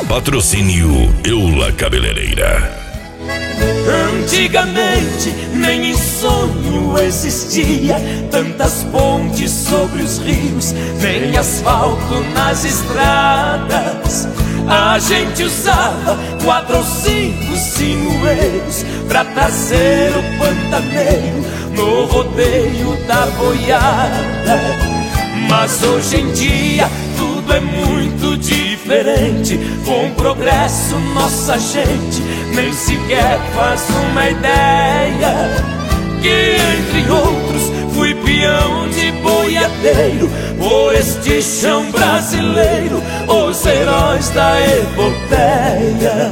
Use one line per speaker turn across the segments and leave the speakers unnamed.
Patrocínio Eula Cabeleireira.
Antigamente nem em sonho existia tantas pontes sobre os rios, nem asfalto nas estradas. A gente usava 4 ou 5 sinueiros pra trazer o pantaneiro no rodeio da boiada. Mas hoje em dia tudo é muito diferente. Com o progresso nossa gente nem sequer faz uma ideia que, entre outros, fui peão de boiadeiro por este chão brasileiro, os heróis da epopeia.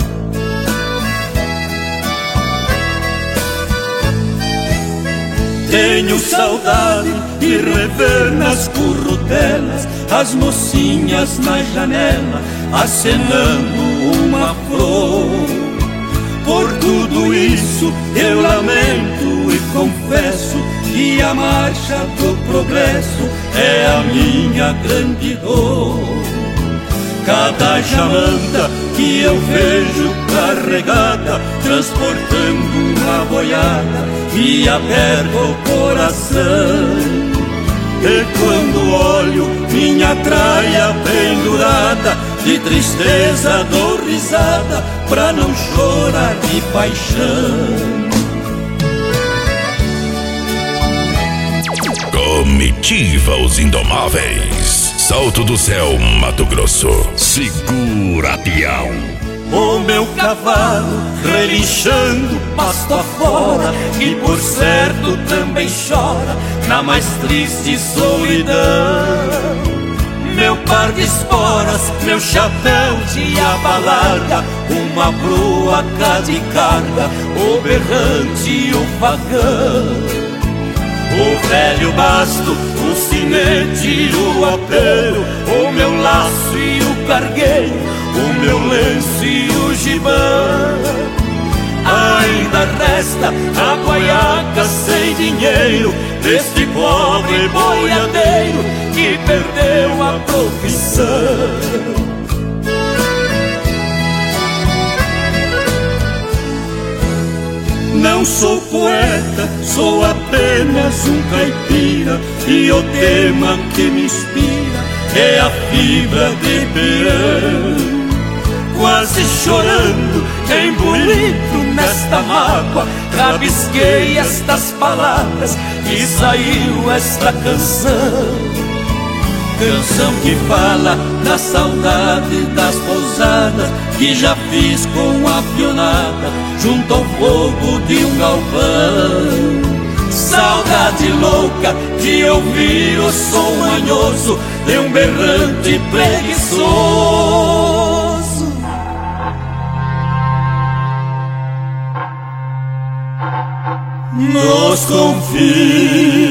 Tenho saudade de rever nas currutelas as mocinhas na janela acenando uma flor. Por tudo isso eu lamento e confesso que a marcha do progresso é a minha grande dor. Cada jamanta que eu vejo carregada, transportando uma boiada, me aperta o coração. E quando olho minha traia pendurada, de tristeza dou risada pra não chorar de paixão.
Comitiva Os Indomáveis. Salto do Céu, Mato Grosso. Segura, peão.
O meu cavalo relinchando pasto afora, e por certo também chora na mais triste solidão. Meu par de esporas, meu chapéu de aba larga, uma proa cá de carga, o berrante e o facão. O velho basto, o sinete e o apelo, o meu laço e o cargueiro, o meu lenço e o gibão. Ainda resta a guaiaca sem dinheiro deste pobre boiadeiro que perdeu a profissão. Não sou poeta, sou apenas um caipira, e o tema que me inspira é a fibra de peão. Quase chorando, embolido nesta mágoa, rabisquei estas palavras e saiu esta canção. Canção que fala da saudade das pousadas que já fiz com a pionada junto ao fogo de um galpão. Saudade louca de ouvir o som manhoso de um berrante preguiçoso nos confins